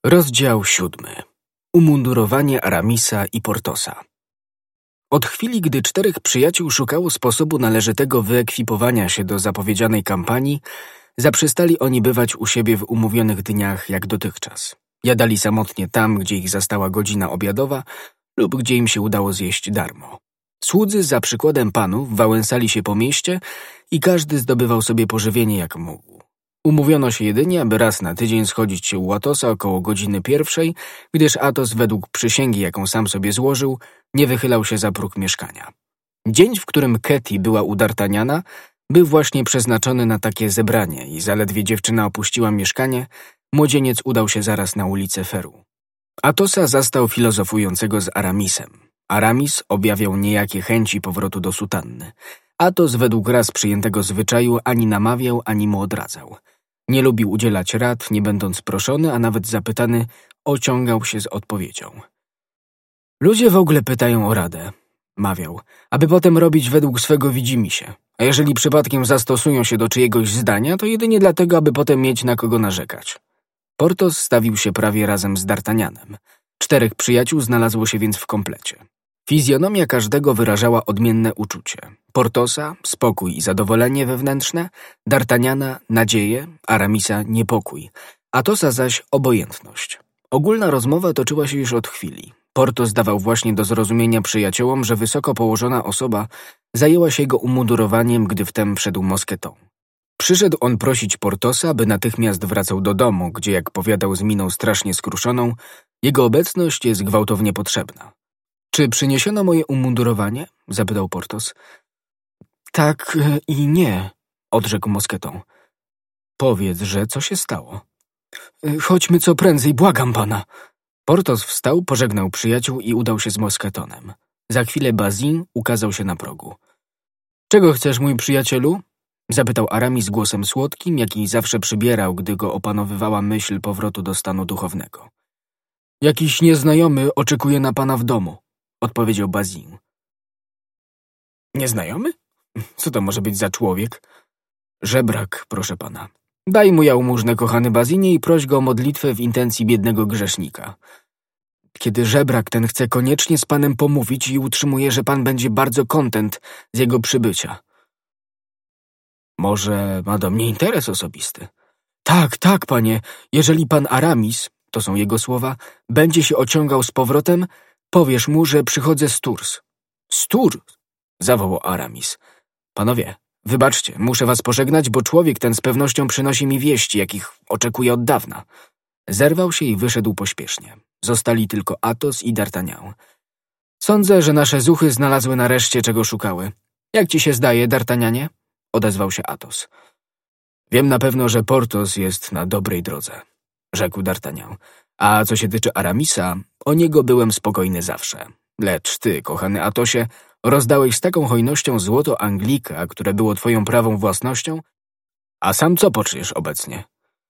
Rozdział 7. Umundurowanie Aramisa i Portosa. Od chwili, gdy 4 przyjaciół szukało sposobu należytego wyekwipowania się do zapowiedzianej kampanii, zaprzestali oni bywać u siebie w umówionych dniach jak dotychczas. Jadali samotnie tam, gdzie ich zastała godzina obiadowa lub gdzie im się udało zjeść darmo. Słudzy za przykładem panów wałęsali się po mieście i każdy zdobywał sobie pożywienie jak mógł. Umówiono się jedynie, aby raz na tydzień schodzić się u Atosa około godziny 1, gdyż Atos według przysięgi, jaką sam sobie złożył, nie wychylał się za próg mieszkania. Dzień, w którym Ketty była u D'Artagnana, był właśnie przeznaczony na takie zebranie i zaledwie dziewczyna opuściła mieszkanie, młodzieniec udał się zaraz na ulicę Feru. Atosa zastał filozofującego z Aramisem. Aramis objawiał niejakie chęci powrotu do sutanny. Atos według raz przyjętego zwyczaju ani namawiał, ani mu odradzał. Nie lubił udzielać rad, nie będąc proszony, a nawet zapytany, ociągał się z odpowiedzią. Ludzie w ogóle pytają o radę, mawiał, aby potem robić według swego widzimisię. A jeżeli przypadkiem zastosują się do czyjegoś zdania, to jedynie dlatego, aby potem mieć na kogo narzekać. Portos stawił się prawie razem z D'Artagnanem. 4 przyjaciół znalazło się więc w komplecie. Fizjonomia każdego wyrażała odmienne uczucie. Portosa – spokój i zadowolenie wewnętrzne, D'Artagnana – nadzieję, Aramisa – niepokój, Atosa zaś – obojętność. Ogólna rozmowa toczyła się już od chwili. Portos dawał właśnie do zrozumienia przyjaciołom, że wysoko położona osoba zajęła się jego umundurowaniem, gdy wtem wszedł Mosqueton. Przyszedł on prosić Portosa, by natychmiast wracał do domu, gdzie, jak powiadał z miną strasznie skruszoną, jego obecność jest gwałtownie potrzebna. Czy przyniesiono moje umundurowanie? Zapytał Portos. Tak i nie, odrzekł Mosqueton. Powiedz, że co się stało? Chodźmy co prędzej, błagam pana. Portos wstał, pożegnał przyjaciół i udał się z Mosquetonem. Za chwilę Bazin ukazał się na progu. Czego chcesz, mój przyjacielu? Zapytał Aramis głosem słodkim, jaki zawsze przybierał, gdy go opanowywała myśl powrotu do stanu duchownego. Jakiś nieznajomy oczekuje na pana w domu, odpowiedział Bazin. Nieznajomy? Co to może być za człowiek? Żebrak, proszę pana. Daj mu jałmużnę, kochany Bazinie, i proś go o modlitwę w intencji biednego grzesznika. Kiedy żebrak ten chce koniecznie z panem pomówić i utrzymuje, że pan będzie bardzo kontent z jego przybycia. Może ma do mnie interes osobisty? Tak, panie. Jeżeli pan Aramis, to są jego słowa, będzie się ociągał z powrotem, powiesz mu, że przychodzę z Tours. Z Tours? Zawołał Aramis. Panowie, wybaczcie, muszę was pożegnać, bo człowiek ten z pewnością przynosi mi wieści, jakich oczekuję od dawna. Zerwał się i wyszedł pośpiesznie. Zostali tylko Athos i D'Artagnan. Sądzę, że nasze zuchy znalazły nareszcie, czego szukały. Jak ci się zdaje, D'Artagnanie? Odezwał się Athos. Wiem na pewno, że Portos jest na dobrej drodze, rzekł D'Artagnan. A co się tyczy Aramisa, o niego byłem spokojny zawsze. Lecz ty, kochany Athosie, rozdałeś z taką hojnością złoto Anglika, które było twoją prawą własnością? A sam co poczujesz obecnie?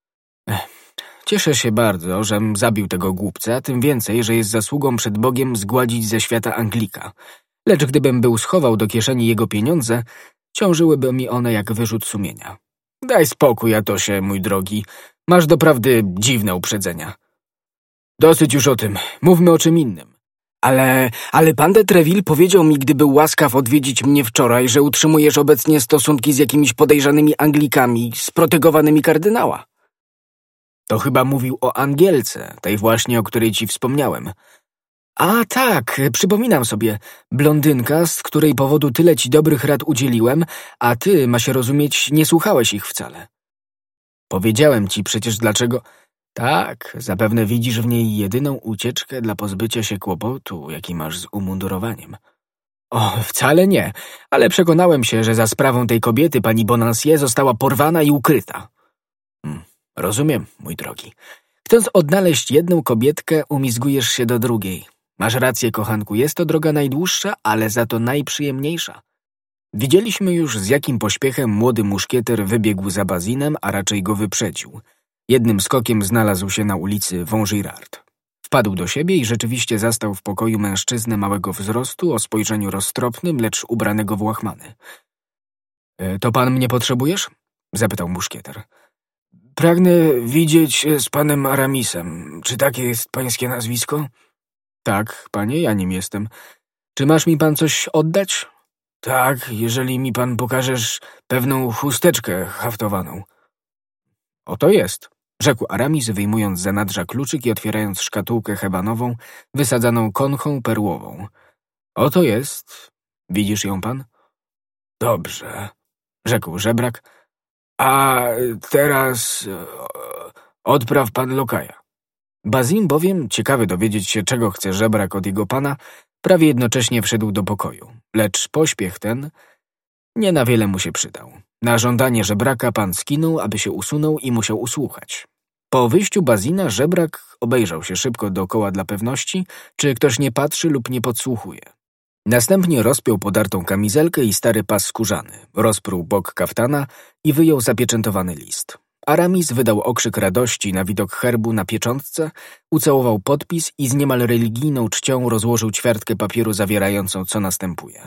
Cieszę się bardzo, żem zabił tego głupca, tym więcej, że jest zasługą przed Bogiem zgładzić ze świata Anglika. Lecz gdybym był schował do kieszeni jego pieniądze, ciążyłyby mi one jak wyrzut sumienia. Daj spokój, Athosie, mój drogi. Masz doprawdy dziwne uprzedzenia. Dosyć już o tym. Mówmy o czym innym. Ale pan de Treville powiedział mi, gdy był łaskaw odwiedzić mnie wczoraj, że utrzymujesz obecnie stosunki z jakimiś podejrzanymi Anglikami, sprotegowanymi kardynała. To chyba mówił o Angielce, tej właśnie, o której ci wspomniałem. A tak, przypominam sobie. Blondynka, z której powodu tyle ci dobrych rad udzieliłem, a ty, ma się rozumieć, nie słuchałeś ich wcale. Powiedziałem ci przecież dlaczego... Tak, zapewne widzisz w niej jedyną ucieczkę dla pozbycia się kłopotu, jaki masz z umundurowaniem. O, wcale nie, ale przekonałem się, że za sprawą tej kobiety pani Bonancieux została porwana i ukryta. Rozumiem, mój drogi. Chcąc odnaleźć jedną kobietkę, umizgujesz się do drugiej. Masz rację, kochanku, jest to droga najdłuższa, ale za to najprzyjemniejsza. Widzieliśmy już, z jakim pośpiechem młody muszkieter wybiegł za Bazinem, a raczej go wyprzedził. Jednym skokiem znalazł się na ulicy Vaugirard. Wpadł do siebie i rzeczywiście zastał w pokoju mężczyznę małego wzrostu, o spojrzeniu roztropnym, lecz ubranego w łachmany. To pan mnie potrzebujesz? Zapytał muszkieter. Pragnę widzieć się z panem Aramisem. Czy takie jest pańskie nazwisko? Tak, panie, ja nim jestem. Czy masz mi pan coś oddać? Tak, jeżeli mi pan pokażesz pewną chusteczkę haftowaną. Oto jest, rzekł Aramis, wyjmując z zanadrza kluczyk i otwierając szkatułkę hebanową, wysadzaną konchą perłową. Oto jest. Widzisz ją pan? Dobrze, rzekł żebrak. A teraz odpraw pan lokaja. Bazin bowiem, ciekawy dowiedzieć się, czego chce żebrak od jego pana, prawie jednocześnie wszedł do pokoju. Lecz pośpiech ten nie na wiele mu się przydał. Na żądanie żebraka pan skinął, aby się usunął i musiał usłuchać. Po wyjściu Bazina żebrak obejrzał się szybko dookoła dla pewności, czy ktoś nie patrzy lub nie podsłuchuje. Następnie rozpiął podartą kamizelkę i stary pas skórzany, rozprół bok kaftana i wyjął zapieczętowany list. Aramis wydał okrzyk radości na widok herbu na pieczątce, ucałował podpis i z niemal religijną czcią rozłożył ćwiartkę papieru zawierającą, co następuje.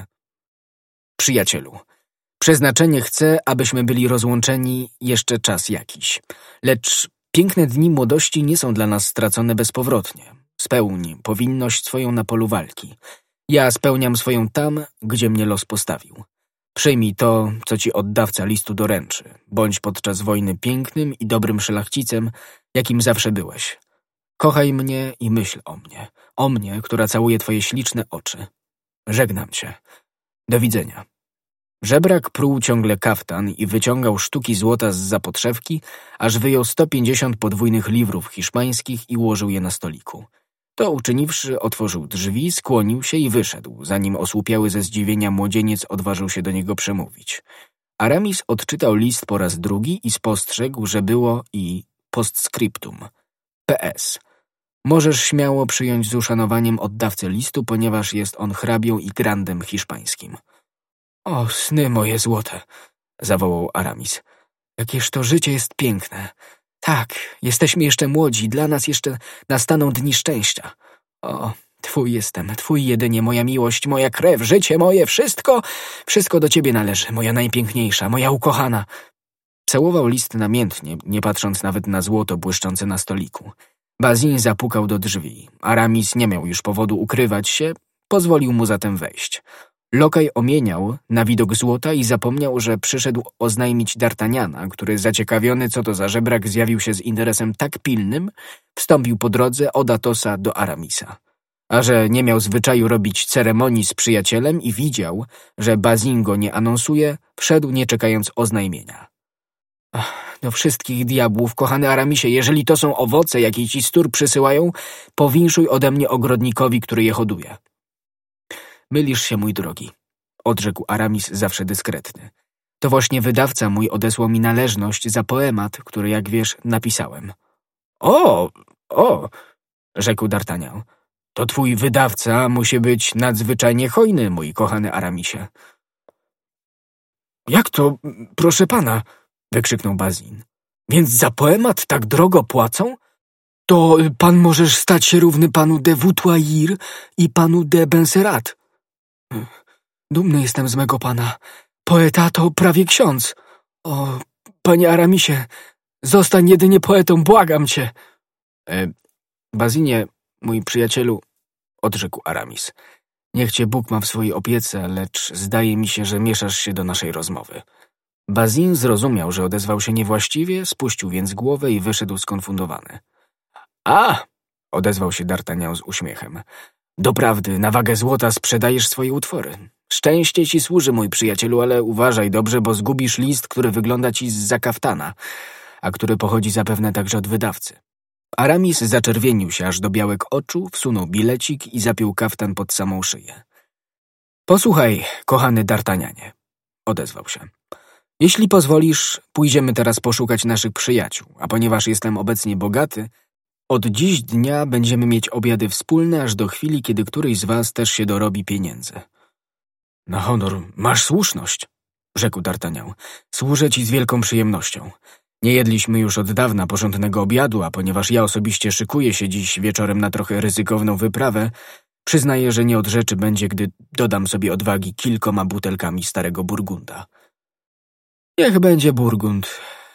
Przyjacielu, przeznaczenie chce, abyśmy byli rozłączeni jeszcze czas jakiś, lecz piękne dni młodości nie są dla nas stracone bezpowrotnie. Spełnij powinność swoją na polu walki. Ja spełniam swoją tam, gdzie mnie los postawił. Przyjmij to, co ci oddawca listu doręczy. Bądź podczas wojny pięknym i dobrym szlachcicem, jakim zawsze byłeś. Kochaj mnie i myśl o mnie, która całuje twoje śliczne oczy. Żegnam cię. Do widzenia. Żebrak pruł ciągle kaftan i wyciągał sztuki złota z zapodszewki, aż wyjął 150 podwójnych liwrów hiszpańskich i ułożył je na stoliku. To uczyniwszy, otworzył drzwi, skłonił się i wyszedł, zanim osłupiały ze zdziwienia młodzieniec odważył się do niego przemówić. Aramis odczytał list po raz drugi i spostrzegł, że było i postscriptum. PS. Możesz śmiało przyjąć z uszanowaniem oddawcę listu, ponieważ jest on hrabią i grandem hiszpańskim. O, sny moje złote, zawołał Aramis. Jakież to życie jest piękne. Tak, jesteśmy jeszcze młodzi, dla nas jeszcze nastaną dni szczęścia. O, twój jestem, twój jedynie, moja miłość, moja krew, życie moje, wszystko do ciebie należy, moja najpiękniejsza, moja ukochana. Całował list namiętnie, nie patrząc nawet na złoto błyszczące na stoliku. Bazin zapukał do drzwi. Aramis nie miał już powodu ukrywać się, pozwolił mu zatem wejść. Lokaj omieniał na widok złota i zapomniał, że przyszedł oznajmić D'Artagnana, który zaciekawiony, co to za żebrak, zjawił się z interesem tak pilnym, wstąpił po drodze od Atosa do Aramisa. A że nie miał zwyczaju robić ceremonii z przyjacielem i widział, że Bazin go nie anonsuje, wszedł nie czekając oznajmienia. Do wszystkich diabłów, kochany Aramisie, jeżeli to są owoce, jakie ci z Tur przysyłają, powinszuj ode mnie ogrodnikowi, który je hoduje. Mylisz się, mój drogi, odrzekł Aramis zawsze dyskretny. To właśnie wydawca mój odesłał mi należność za poemat, który, jak wiesz, napisałem. O, rzekł D'Artagnan. To twój wydawca musi być nadzwyczajnie hojny, mój kochany Aramisie. Jak to, proszę pana? Wykrzyknął Bazin. Więc za poemat tak drogo płacą? To pan możesz stać się równy panu de Voutoir i panu de Benserrat. Dumny jestem z mego pana. Poeta to prawie ksiądz. O, panie Aramisie, zostań jedynie poetą, błagam cię. Bazinie, mój przyjacielu, odrzekł Aramis. Niech cię Bóg ma w swojej opiece, lecz zdaje mi się, że mieszasz się do naszej rozmowy. Bazin zrozumiał, że odezwał się niewłaściwie, spuścił więc głowę i wyszedł skonfundowany. A! Odezwał się D'Artagnan z uśmiechem. Doprawdy, na wagę złota sprzedajesz swoje utwory. Szczęście ci służy, mój przyjacielu, ale uważaj dobrze, bo zgubisz list, który wygląda ci zza kaftana, a który pochodzi zapewne także od wydawcy. Aramis zaczerwienił się aż do białek oczu, wsunął bilecik i zapiął kaftan pod samą szyję. Posłuchaj, kochany D'Artagnanie, odezwał się. Jeśli pozwolisz, pójdziemy teraz poszukać naszych przyjaciół, a ponieważ jestem obecnie bogaty, od dziś dnia będziemy mieć obiady wspólne aż do chwili, kiedy któryś z was też się dorobi pieniędzy. Na honor, masz słuszność, rzekł D'Artagnan. Służę ci z wielką przyjemnością. Nie jedliśmy już od dawna porządnego obiadu, a ponieważ ja osobiście szykuję się dziś wieczorem na trochę ryzykowną wyprawę, przyznaję, że nie od rzeczy będzie, gdy dodam sobie odwagi kilkoma butelkami starego Burgunda. Niech będzie Burgund.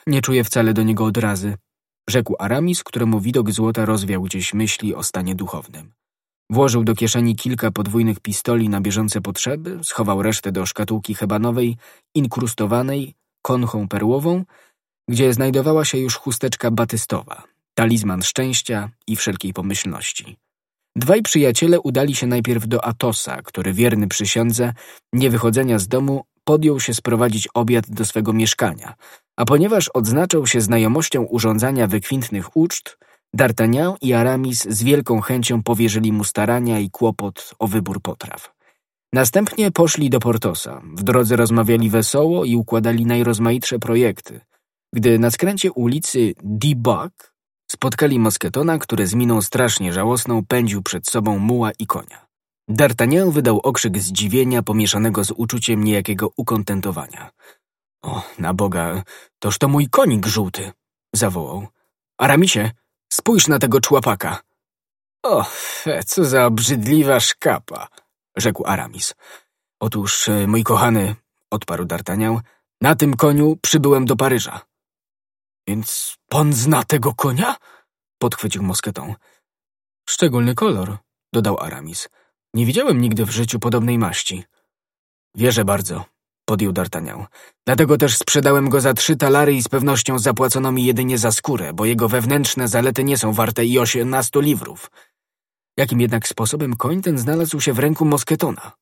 nie czuję wcale do niego odrazy, rzekł Aramis, któremu widok złota rozwiał gdzieś myśli o stanie duchownym. Włożył do kieszeni kilka podwójnych pistoli na bieżące potrzeby, schował resztę do szkatułki hebanowej, inkrustowanej konchą perłową, gdzie znajdowała się już chusteczka batystowa, talizman szczęścia i wszelkiej pomyślności. Dwaj przyjaciele udali się najpierw do Atosa, który wierny przysiędze niewychodzenia z domu podjął się sprowadzić obiad do swego mieszkania, a ponieważ odznaczał się znajomością urządzania wykwintnych uczt, D'Artagnan i Aramis z wielką chęcią powierzyli mu starania i kłopot o wybór potraw. Następnie poszli do Portosa, w drodze rozmawiali wesoło i układali najrozmaitsze projekty, gdy na skręcie ulicy Dix spotkali Mosketona, który z miną strasznie żałosną pędził przed sobą muła i konia. D'Artagnan wydał okrzyk zdziwienia pomieszanego z uczuciem niejakiego ukontentowania. O, na Boga, toż to mój konik żółty, zawołał. Aramisie, spójrz na tego człapaka. O, co za obrzydliwa szkapa, rzekł Aramis. Otóż, mój kochany, odparł D'Artagnan, na tym koniu przybyłem do Paryża. Więc pan zna tego konia? Podchwycił Mosketon. Szczególny kolor, dodał Aramis. Nie widziałem nigdy w życiu podobnej maści. Wierzę bardzo, podjął D'Artagnan. Dlatego też sprzedałem go za 3 talary i z pewnością zapłacono mi jedynie za skórę, bo jego wewnętrzne zalety nie są warte i 18 liwrów. Jakim jednak sposobem koń ten znalazł się w ręku Mosketona?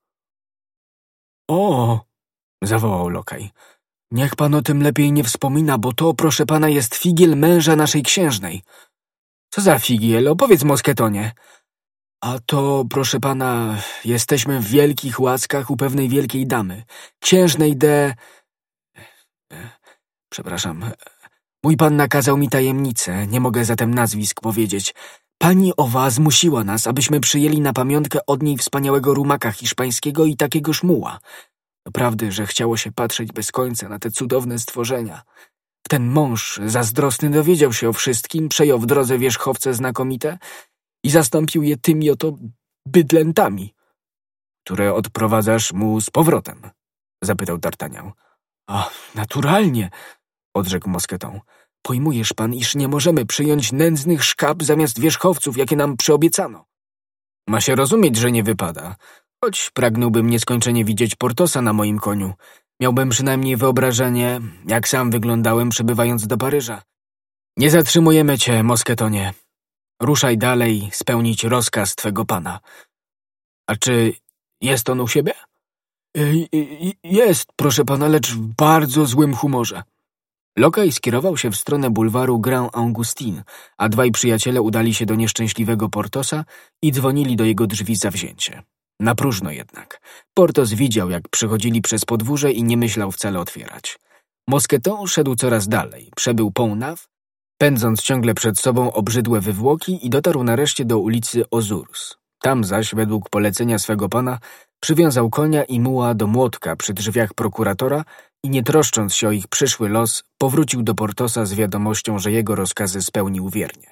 O, zawołał lokaj. Niech pan o tym lepiej nie wspomina, bo to, proszę pana, jest figiel męża naszej księżnej. Co za figiel? Opowiedz, Mosketonie. A to, proszę pana, jesteśmy w wielkich łaskach u pewnej wielkiej damy, księżnej Przepraszam, mój pan nakazał mi tajemnicę, nie mogę zatem nazwisk powiedzieć. Pani owa zmusiła nas, abyśmy przyjęli na pamiątkę od niej wspaniałego rumaka hiszpańskiego i takiegoż muła. Doprawdy, że chciało się patrzeć bez końca na te cudowne stworzenia. Ten mąż, zazdrosny, dowiedział się o wszystkim, przejął w drodze wierzchowce znakomite i zastąpił je tymi oto bydlętami. Które odprowadzasz mu z powrotem? Zapytał D'Artagnan. A, naturalnie, odrzekł Mosketon. Pojmujesz pan, iż nie możemy przyjąć nędznych szkap zamiast wierzchowców, jakie nam przyobiecano. Ma się rozumieć, że nie wypada. Choć pragnąłbym nieskończenie widzieć Portosa na moim koniu. Miałbym przynajmniej wyobrażenie, jak sam wyglądałem przybywając do Paryża. Nie zatrzymujemy cię, Mosketonie. Ruszaj dalej spełnić rozkaz twego pana. A czy jest on u siebie? Jest, proszę pana, lecz w bardzo złym humorze. Lokaj skierował się w stronę bulwaru Grand Augustin, a dwaj przyjaciele udali się do nieszczęśliwego Portosa i dzwonili do jego drzwi zawzięcie. Na próżno jednak. Portos widział, jak przechodzili przez podwórze i nie myślał wcale otwierać. Mosketon szedł coraz dalej, przebył Pont-Neuf, pędząc ciągle przed sobą obrzydłe wywłoki i dotarł nareszcie do ulicy Ozurs. Tam zaś, według polecenia swego pana, przywiązał konia i muła do młotka przy drzwiach prokuratora i nie troszcząc się o ich przyszły los, powrócił do Portosa z wiadomością, że jego rozkazy spełnił wiernie.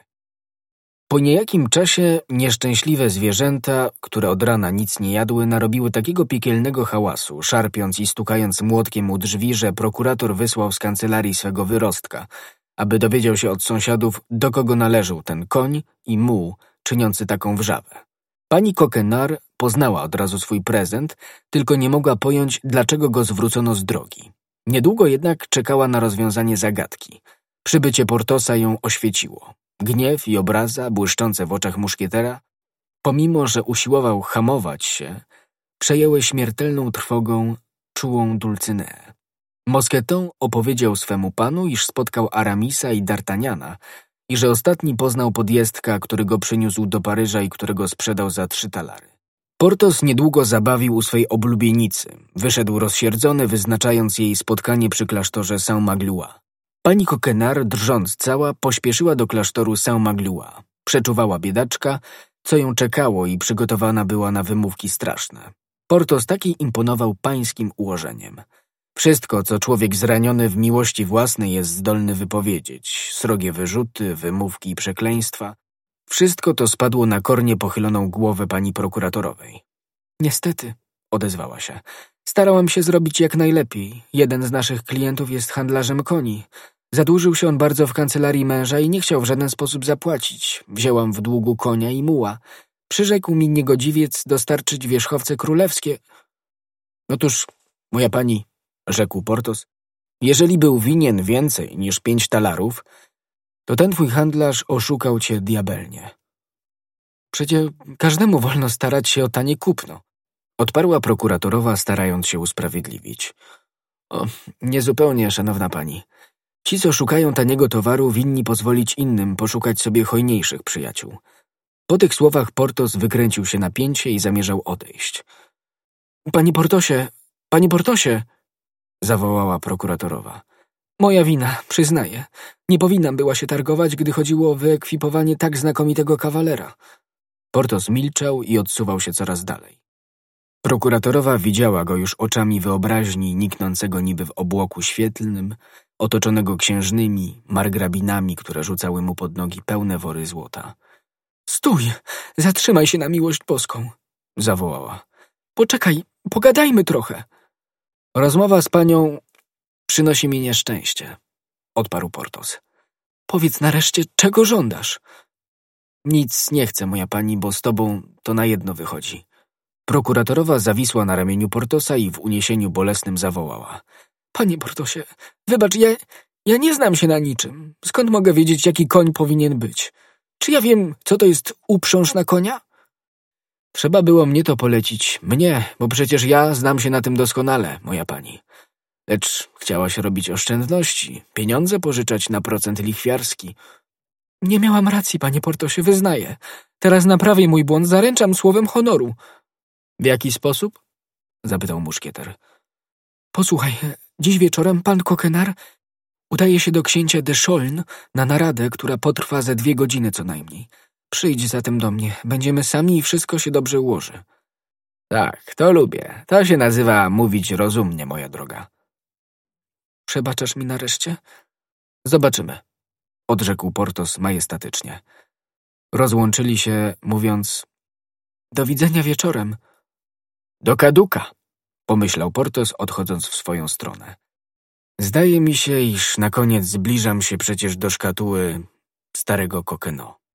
Po niejakim czasie nieszczęśliwe zwierzęta, które od rana nic nie jadły, narobiły takiego piekielnego hałasu, szarpiąc i stukając młotkiem u drzwi, że prokurator wysłał z kancelarii swego wyrostka, aby dowiedział się od sąsiadów, do kogo należał ten koń i muł, czyniący taką wrzawę. Pani Coquenard poznała od razu swój prezent, tylko nie mogła pojąć, dlaczego go zwrócono z drogi. Niedługo jednak czekała na rozwiązanie zagadki. Przybycie Portosa ją oświeciło. Gniew i obraza, błyszczące w oczach muszkietera, pomimo że usiłował hamować się, przejęły śmiertelną trwogą czułą Dulcyneę. Mosketon opowiedział swemu panu, iż spotkał Aramisa i D'Artagnana i że ostatni poznał podjezdka, który go przyniósł do Paryża i którego sprzedał za 3 talary. Portos niedługo zabawił u swej oblubienicy. Wyszedł rozsierdzony, wyznaczając jej spotkanie przy klasztorze Saint-Magloire. Pani Coquenard, drżąc cała, pośpieszyła do klasztoru Saint-Magloire. Przeczuwała biedaczka, co ją czekało i przygotowana była na wymówki straszne. Portos taki imponował pańskim ułożeniem. Wszystko, co człowiek zraniony w miłości własnej jest zdolny wypowiedzieć, srogie wyrzuty, wymówki i przekleństwa, wszystko to spadło na kornie pochyloną głowę pani prokuratorowej. Niestety, odezwała się, starałam się zrobić jak najlepiej. Jeden z naszych klientów jest handlarzem koni, Zadłużył się on bardzo w kancelarii męża i nie chciał w żaden sposób zapłacić. Wzięłam w długu konia i muła. Przyrzekł mi niegodziwiec dostarczyć wierzchowce królewskie. Otóż, moja pani, rzekł Portos, jeżeli był winien więcej niż 5 talarów, to ten twój handlarz oszukał cię diabelnie. Przecie każdemu wolno starać się o tanie kupno, odparła prokuratorowa, starając się usprawiedliwić. O, niezupełnie, szanowna pani. Ci, co szukają taniego towaru, winni pozwolić innym poszukać sobie hojniejszych przyjaciół. Po tych słowach Portos wykręcił się na pięcie i zamierzał odejść. Panie Portosie, zawołała prokuratorowa. Moja wina, przyznaję. Nie powinnam była się targować, gdy chodziło o wyekwipowanie tak znakomitego kawalera. Portos milczał i odsuwał się coraz dalej. Prokuratorowa widziała go już oczami wyobraźni, niknącego niby w obłoku świetlnym, otoczonego księżnymi, margrabinami, które rzucały mu pod nogi pełne wory złota. Stój! Zatrzymaj się na miłość boską! Zawołała. Poczekaj, pogadajmy trochę. Rozmowa z panią przynosi mi nieszczęście, odparł Portos. Powiedz nareszcie, czego żądasz? Nic nie chcę, moja pani, bo z tobą to na jedno wychodzi. Prokuratorowa zawisła na ramieniu Portosa i w uniesieniu bolesnym zawołała. Panie Portosie, wybacz, ja nie znam się na niczym. Skąd mogę wiedzieć, jaki koń powinien być? Czy ja wiem, co to jest uprząż na konia? Trzeba było mnie to polecić. Mnie, bo przecież ja znam się na tym doskonale, moja pani. Lecz chciałaś robić oszczędności, pieniądze pożyczać na procent lichwiarski. Nie miałam racji, panie Portosie, wyznaję. Teraz naprawię mój błąd, zaręczam słowem honoru. W jaki sposób? Zapytał muszkieter. Posłuchaj, dziś wieczorem pan Coquenard udaje się do księcia de Chaulnes na naradę, która potrwa ze 2 godziny co najmniej. Przyjdź zatem do mnie, będziemy sami i wszystko się dobrze ułoży. Tak, to lubię. To się nazywa mówić rozumnie, moja droga. Przebaczasz mi nareszcie? Zobaczymy, odrzekł Portos majestatycznie. Rozłączyli się, mówiąc do widzenia wieczorem. Do kaduka, pomyślał Portos, odchodząc w swoją stronę. Zdaje mi się, iż na koniec zbliżam się przecież do szkatuły starego Coquenard.